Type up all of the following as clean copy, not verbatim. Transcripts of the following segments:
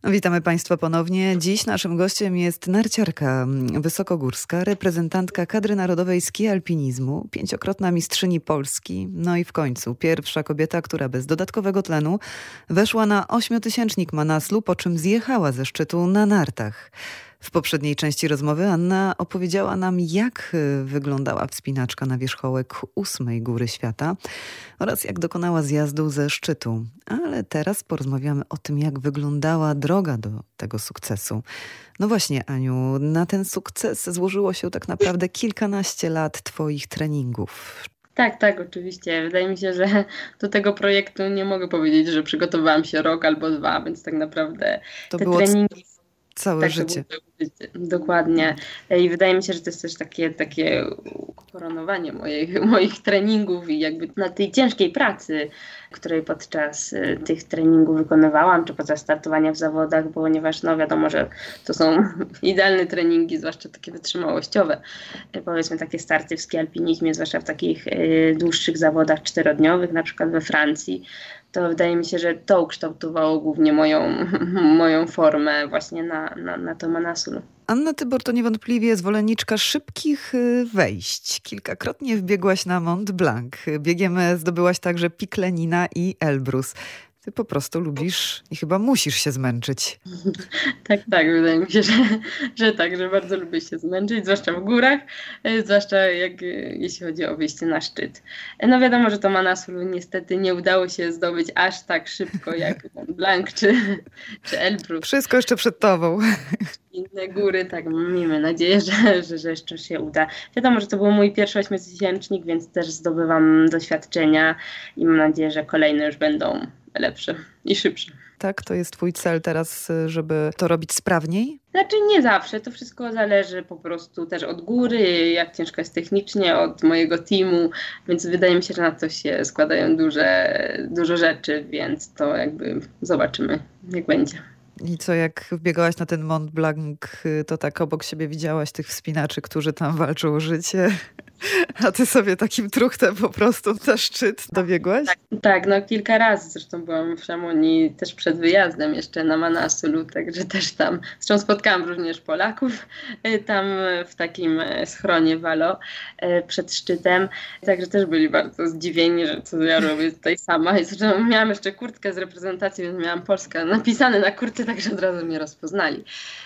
Witamy Państwa ponownie. Dziś naszym gościem jest narciarka wysokogórska, reprezentantka kadry narodowej ski alpinizmu, 5-krotna mistrzyni Polski, no i w końcu pierwsza kobieta, która bez dodatkowego tlenu weszła na 8-tysięcznik Manaslu, po czym zjechała ze szczytu na nartach. W poprzedniej części rozmowy Anna opowiedziała nam, jak wyglądała wspinaczka na wierzchołek 8. góry świata oraz jak dokonała zjazdu ze szczytu. Ale teraz porozmawiamy o tym, jak wyglądała droga do tego sukcesu. No właśnie, Aniu, na ten sukces złożyło się tak naprawdę kilkanaście lat twoich treningów. Tak, oczywiście. Wydaje mi się, że do tego projektu nie mogę powiedzieć, że przygotowałam się rok albo 2, więc tak naprawdę to te było treningi... Całe życie. Dokładnie. I wydaje mi się, że to jest też takie ukoronowanie moich treningów i jakby na tej ciężkiej pracy, której podczas tych treningów wykonywałam, czy podczas startowania w zawodach, ponieważ wiadomo, że to są idealne treningi, zwłaszcza takie wytrzymałościowe. Powiedzmy takie starty w ski alpinizmie, zwłaszcza w takich dłuższych zawodach 4-dniowych, na przykład we Francji. To wydaje mi się, że to ukształtowało głównie moją formę właśnie na to Manaslu. Anna Tybor to niewątpliwie zwolenniczka szybkich wejść. Kilkakrotnie wbiegłaś na Mont Blanc. Biegiem zdobyłaś także Pic Lenina i Elbrus. Ty po prostu lubisz i chyba musisz się zmęczyć. Tak, wydaje mi się, że bardzo lubię się zmęczyć, zwłaszcza w górach, zwłaszcza jeśli chodzi o wyjście na szczyt. No wiadomo, że to Manaslu niestety nie udało się zdobyć aż tak szybko jak Mont Blanc czy Elbrus. Wszystko jeszcze przed tobą. Inne góry, tak, miejmy nadzieję, że jeszcze się uda. Wiadomo, że to był mój pierwszy 8-tysięcznik, więc też zdobywam doświadczenia i mam nadzieję, że kolejne już będą lepsze i szybsze. Tak, to jest twój cel teraz, żeby to robić sprawniej? Znaczy nie zawsze, to wszystko zależy po prostu też od góry, jak ciężko jest technicznie, od mojego teamu, więc wydaje mi się, że na to się składają dużo rzeczy, więc to jakby zobaczymy, jak będzie. I co, jak wbiegałaś na ten Mont Blanc, to tak obok siebie widziałaś tych wspinaczy, którzy tam walczą o życie, a ty sobie takim truchtem po prostu na szczyt dobiegłaś? Tak, kilka razy zresztą byłam w Chamonix też przed wyjazdem jeszcze na Manaslu, także też tam, zresztą spotkałam również Polaków tam w takim schronie Valo przed szczytem, także też byli bardzo zdziwieni, że co ja robię tutaj sama i zresztą miałam jeszcze kurtkę z reprezentacji, więc miałam Polska napisane na kurtce, także od razu mnie rozpoznali.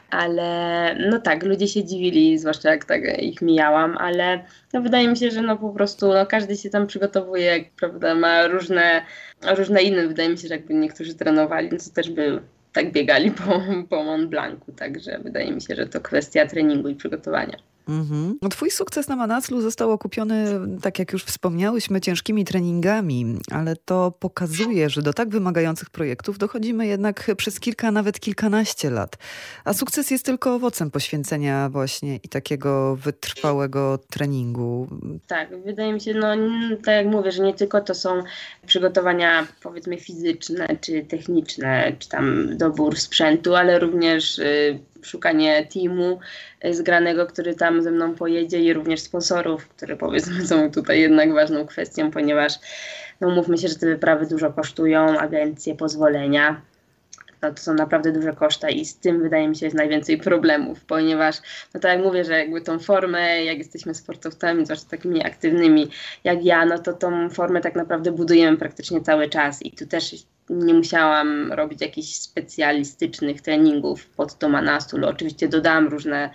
Ale ludzie się dziwili, zwłaszcza jak tak ich mijałam, ale wydaje mi się, że po prostu każdy się tam przygotowuje, prawda, ma różne inne, wydaje mi się, że jakby niektórzy trenowali, to też by tak biegali po Mont Blancu, także wydaje mi się, że to kwestia treningu i przygotowania. Twój sukces na Manaslu został okupiony, tak jak już wspomniałyśmy, ciężkimi treningami, ale to pokazuje, że do tak wymagających projektów dochodzimy jednak przez kilka, nawet kilkanaście lat. A sukces jest tylko owocem poświęcenia właśnie i takiego wytrwałego treningu. Tak, wydaje mi się, tak jak mówię, że nie tylko to są przygotowania powiedzmy fizyczne czy techniczne, czy tam dobór sprzętu, ale również szukanie teamu zgranego, który tam ze mną pojedzie i również sponsorów, które powiedzmy są tutaj jednak ważną kwestią, ponieważ mówmy się, że te wyprawy dużo kosztują, agencje, pozwolenia. To są naprawdę duże koszta i z tym wydaje mi się jest najwięcej problemów, ponieważ tak jak mówię, że jakby tą formę, jak jesteśmy sportowcami, zwłaszcza takimi aktywnymi jak ja, to tą formę tak naprawdę budujemy praktycznie cały czas i tu też nie musiałam robić jakichś specjalistycznych treningów pod to Manaslu. Oczywiście dodałam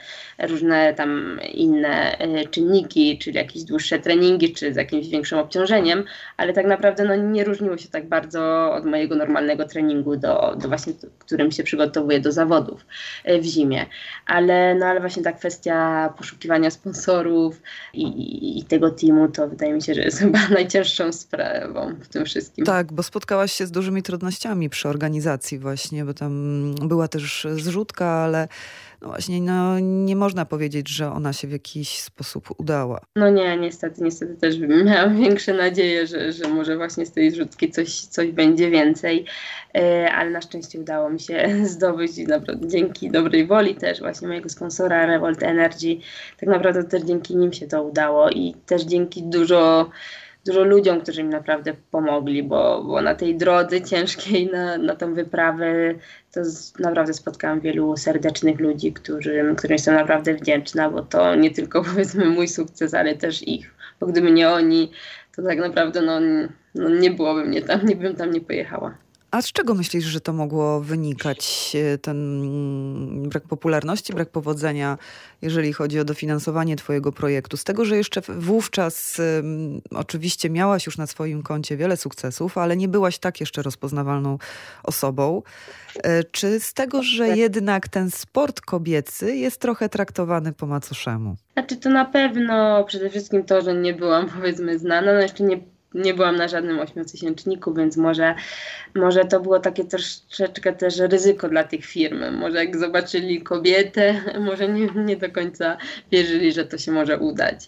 różne tam inne czynniki, czyli jakieś dłuższe treningi, czy z jakimś większym obciążeniem, ale tak naprawdę nie różniło się tak bardzo od mojego normalnego treningu, do właśnie, którym się przygotowuję do zawodów w zimie. Ale właśnie ta kwestia poszukiwania sponsorów i tego teamu, to wydaje mi się, że jest chyba najcięższą sprawą w tym wszystkim. Tak, bo spotkałaś się z dużymi trudnościami przy organizacji właśnie, bo tam była też zrzutka, ale właśnie nie można powiedzieć, że ona się w jakiś sposób udała. Nie, niestety też miałam większe nadzieje, że może właśnie z tej zrzutki coś będzie więcej, ale na szczęście udało mi się zdobyć i naprawdę dzięki dobrej woli też właśnie mojego sponsora Revolt Energy, tak naprawdę też dzięki nim się to udało i też dzięki dużo dużo ludziom, którzy mi naprawdę pomogli, bo na tej drodze ciężkiej, na tą wyprawę, to naprawdę spotkałam wielu serdecznych ludzi, którym jestem naprawdę wdzięczna, bo to nie tylko powiedzmy mój sukces, ale też ich. Bo gdyby nie oni, to tak naprawdę nie byłoby mnie tam, bym tam nie pojechała. A z czego myślisz, że to mogło wynikać? Ten brak popularności, brak powodzenia, jeżeli chodzi o dofinansowanie twojego projektu? Z tego, że jeszcze wówczas oczywiście miałaś już na swoim koncie wiele sukcesów, ale nie byłaś tak jeszcze rozpoznawalną osobą. Czy z tego, że jednak ten sport kobiecy jest trochę traktowany po macoszemu? Znaczy to na pewno przede wszystkim to, że nie byłam powiedzmy znana, jeszcze nie byłam na żadnym 8-tysięczniku, więc może to było takie troszeczkę też ryzyko dla tych firm. Może jak zobaczyli kobietę, może nie do końca wierzyli, że to się może udać.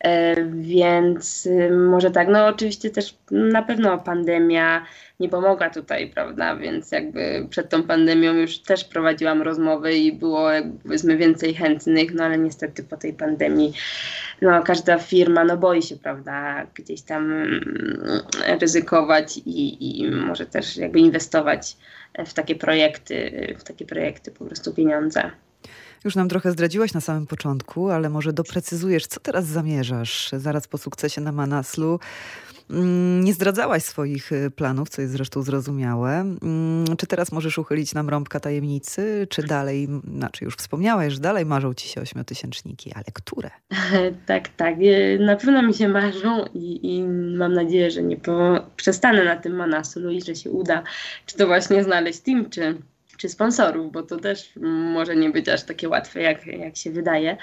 Więc może tak, oczywiście też na pewno pandemia nie pomogła tutaj, prawda, więc jakby przed tą pandemią już też prowadziłam rozmowy i było powiedzmy więcej chętnych, ale niestety po tej pandemii każda firma boi się, prawda, gdzieś tam ryzykować i może też jakby inwestować w takie projekty po prostu pieniądze. Już nam trochę zdradziłaś na samym początku, ale może doprecyzujesz, co teraz zamierzasz zaraz po sukcesie na Manaslu. Nie zdradzałaś swoich planów, co jest zresztą zrozumiałe. Czy teraz możesz uchylić nam rąbka tajemnicy, czy dalej, już wspomniałaś, że dalej marzą ci się 8-tysięczniki, ale które? Tak. Na pewno mi się marzą i mam nadzieję, że nie przestanę na tym Manaslu i że się uda, czy to właśnie znaleźć team, czy sponsorów, bo to też może nie być aż takie łatwe, jak się wydaje.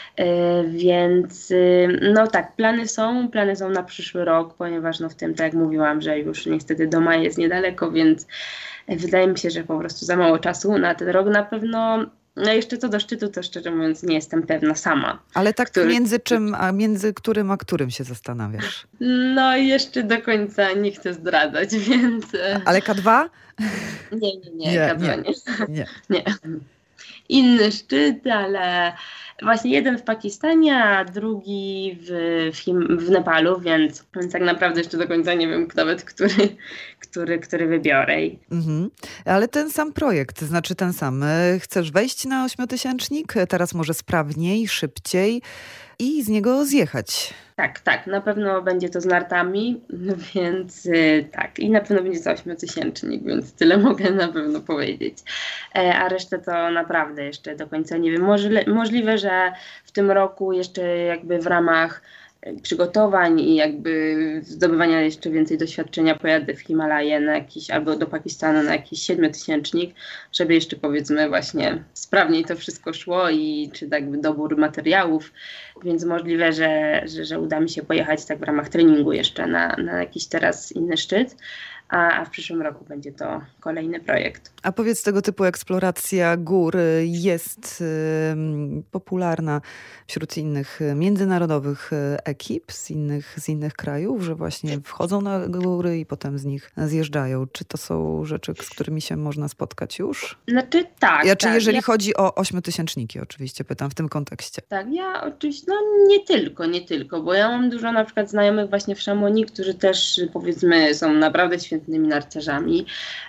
Więc tak, plany są na przyszły rok, ponieważ w tym, tak jak mówiłam, że już niestety do maja jest niedaleko, więc wydaje mi się, że po prostu za mało czasu na ten rok na pewno. Jeszcze co do szczytu, to szczerze mówiąc nie jestem pewna sama. Ale tak między którym a którym się zastanawiasz? Jeszcze do końca nie chcę zdradzać, więc... Ale K2? Nie, K2 nie. Inny szczyt, ale właśnie jeden w Pakistanie, a drugi w Nepalu, więc tak naprawdę jeszcze do końca nie wiem nawet, który wybiorę. Mhm. Ale ten sam projekt, znaczy ten sam. Chcesz wejść na 8-tysięcznik? Teraz może sprawniej, szybciej i z niego zjechać. Tak, na pewno będzie to z nartami, więc tak. I na pewno będzie to 8-tysięcznik, więc tyle mogę na pewno powiedzieć. A resztę to naprawdę jeszcze do końca nie wiem. Możliwe, że w tym roku jeszcze jakby w ramach przygotowań i jakby zdobywania jeszcze więcej doświadczenia pojadę w Himalaje na jakiś, albo do Pakistanu na jakiś 7-tysięcznik, żeby jeszcze powiedzmy właśnie sprawniej to wszystko szło i czy jakby dobór materiałów, więc możliwe, że uda mi się pojechać tak w ramach treningu jeszcze na jakiś teraz inny szczyt. A w przyszłym roku będzie to kolejny projekt. A powiedz, tego typu eksploracja gór jest popularna wśród innych międzynarodowych ekip z innych krajów, że właśnie wchodzą na góry i potem z nich zjeżdżają. Czy to są rzeczy, z którymi się można spotkać już? Znaczy tak. Jeżeli chodzi o 8-tysięczniki, oczywiście pytam w tym kontekście. Tak, ja oczywiście, nie tylko, bo ja mam dużo na przykład znajomych właśnie w Chamonix, którzy też powiedzmy są naprawdę świetnymi narciarzami.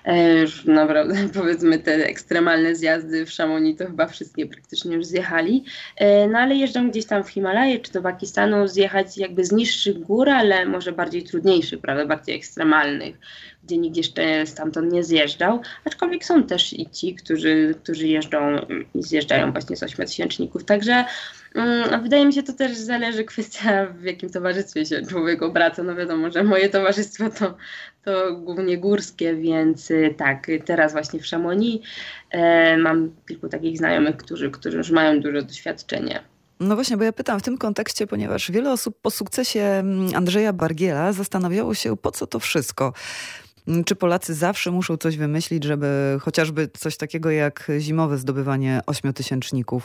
Naprawdę powiedzmy te ekstremalne zjazdy w Chamonix to chyba wszystkie praktycznie już zjechali. Ale jeżdżą gdzieś tam w Himalaje czy do Pakistanu zjechać jakby z niższych gór, ale może bardziej trudniejszych, prawda, bardziej ekstremalnych, gdzie nikt jeszcze stamtąd nie zjeżdżał. Aczkolwiek są też i ci, którzy jeżdżą i zjeżdżają właśnie z 8-tysięczników. Także wydaje mi się, to też zależy kwestia, w jakim towarzystwie się człowiek obraca. Wiadomo, że moje towarzystwo to głównie górskie, więc tak, teraz właśnie w Chamonix mam kilku takich znajomych, którzy już mają duże doświadczenie. No właśnie, bo ja pytam w tym kontekście, ponieważ wiele osób po sukcesie Andrzeja Bargiela zastanawiało się, po co to wszystko. Czy Polacy zawsze muszą coś wymyślić, żeby chociażby coś takiego jak zimowe zdobywanie 8-tysięczników.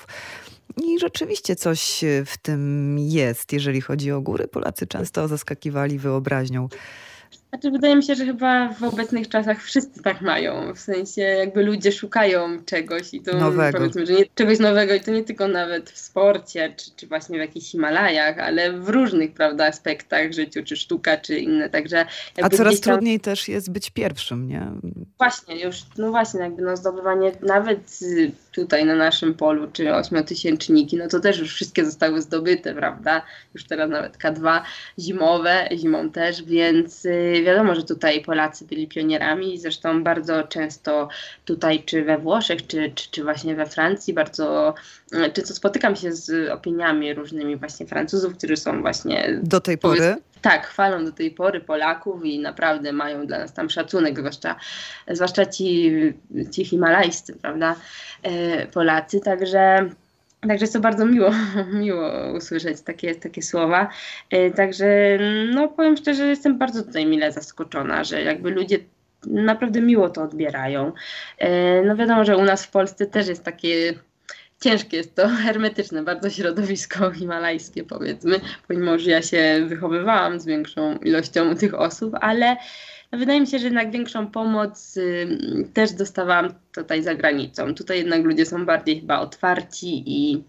I rzeczywiście coś w tym jest, jeżeli chodzi o góry. Polacy często zaskakiwali wyobraźnią. Znaczy, wydaje mi się, że chyba w obecnych czasach wszyscy tak mają. W sensie jakby ludzie szukają czegoś i to Nowego. powiedzmy, że nie, czegoś nowego i to nie tylko nawet w sporcie, czy właśnie w jakichś Himalajach, ale w różnych, prawda, aspektach życiu, czy sztuka, czy inne. Także A jakby coraz gdzieś tam trudniej też jest być pierwszym, nie? właśnie już, no właśnie, jakby no zdobywanie nawet tutaj na naszym polu, czy ośmiotysięczniki, no to też już wszystkie zostały zdobyte, prawda? Już teraz nawet K2 zimowe, zimą też, więc wiadomo, że tutaj Polacy byli pionierami, zresztą bardzo często tutaj, czy we Włoszech, czy właśnie we Francji, bardzo często spotykam się z opiniami różnymi właśnie Francuzów, którzy są właśnie Do tej pory? tak, chwalą do tej pory Polaków i naprawdę mają dla nas tam szacunek, zwłaszcza ci himalajscy, prawda, Polacy, także jest to bardzo miło usłyszeć takie słowa. Także no powiem szczerze, jestem bardzo tutaj mile zaskoczona, że jakby ludzie naprawdę miło to odbierają. No wiadomo, że u nas w Polsce też jest takie ciężkie jest to, hermetyczne, bardzo środowisko himalajskie powiedzmy, pomimo że ja się wychowywałam z większą ilością tych osób, ale no, wydaje mi się, że jednak większą pomoc też dostawałam tutaj za granicą. Tutaj jednak ludzie są bardziej chyba otwarci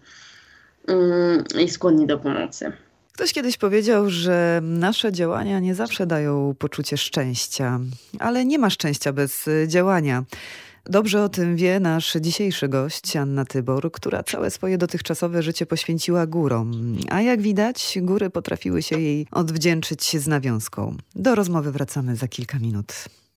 i skłonni do pomocy. Ktoś kiedyś powiedział, że nasze działania nie zawsze dają poczucie szczęścia, ale nie ma szczęścia bez działania. Dobrze o tym wie nasz dzisiejszy gość, Anna Tybor, która całe swoje dotychczasowe życie poświęciła górom. A jak widać, góry potrafiły się jej odwdzięczyć z nawiązką. Do rozmowy wracamy za kilka minut.